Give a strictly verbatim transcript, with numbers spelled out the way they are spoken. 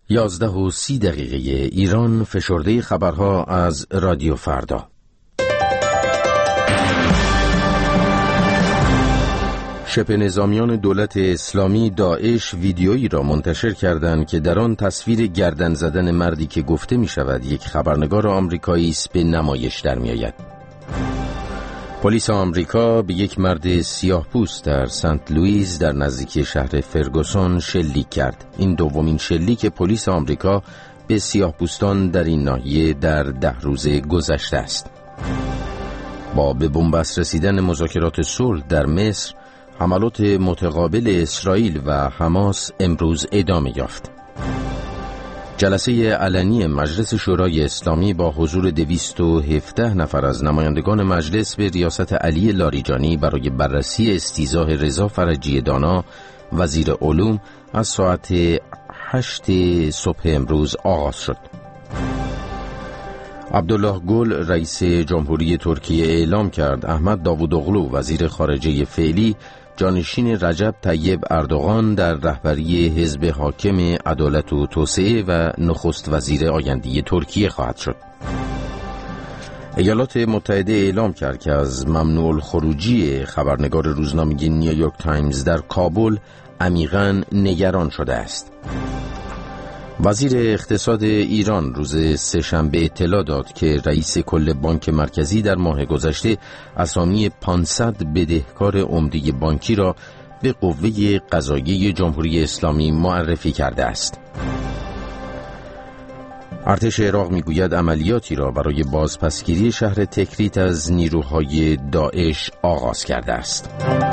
یازده و سی دقیقه ایران، فشرده خبرها از رادیو فردا. شبه نظامیان دولت اسلامی داعش ویدیویی را منتشر کردند که در آن تصویر گردن زدن مردی که گفته می شود یک خبرنگار آمریکایی است به نمایش در می آید. پلیس آمریکا به یک مرد سیاه‌پوست در سنت لوئیس در نزدیکی شهر فرگوسون شلیک کرد. این دومین شلیک پلیس آمریکا به سیاه‌پوستان در این ناحیه در ده روز گذشته است. با به بنبست رسیدن مذاکرات صلح در مصر، حملات متقابل اسرائیل و حماس امروز ادامه یافت. جلسه علنی مجلس شورای اسلامی با حضور دویست و هفده نفر از نمایندگان مجلس به ریاست علی لاریجانی برای بررسی استیضاح رضا فرجی دانا وزیر علوم از ساعت هشت صبح امروز آغاز شد. عبدالله گل رئیس جمهوری ترکیه اعلام کرد احمد داوودوغلو وزیر خارجه فعلی جانشین رجب طیب اردوغان در رهبری حزب حاکم عدالت و توسعه و نخست وزیر آینده ترکیه خواهد شد. ایالات متحده اعلام کرد که از ممنوع الخروجی خبرنگار روزنامه نیویورک تایمز در کابل عمیقاً نگران شده است. وزیر اقتصاد ایران روز سه‌شنبه اطلاع داد که رئیس کل بانک مرکزی در ماه گذشته اسامی پانصد بدهکار عمده بانکی را به قوه قضاییه جمهوری اسلامی معرفی کرده است. ارتش عراق میگوید عملیاتی را برای بازپسگیری شهر تکریت از نیروهای داعش آغاز کرده است.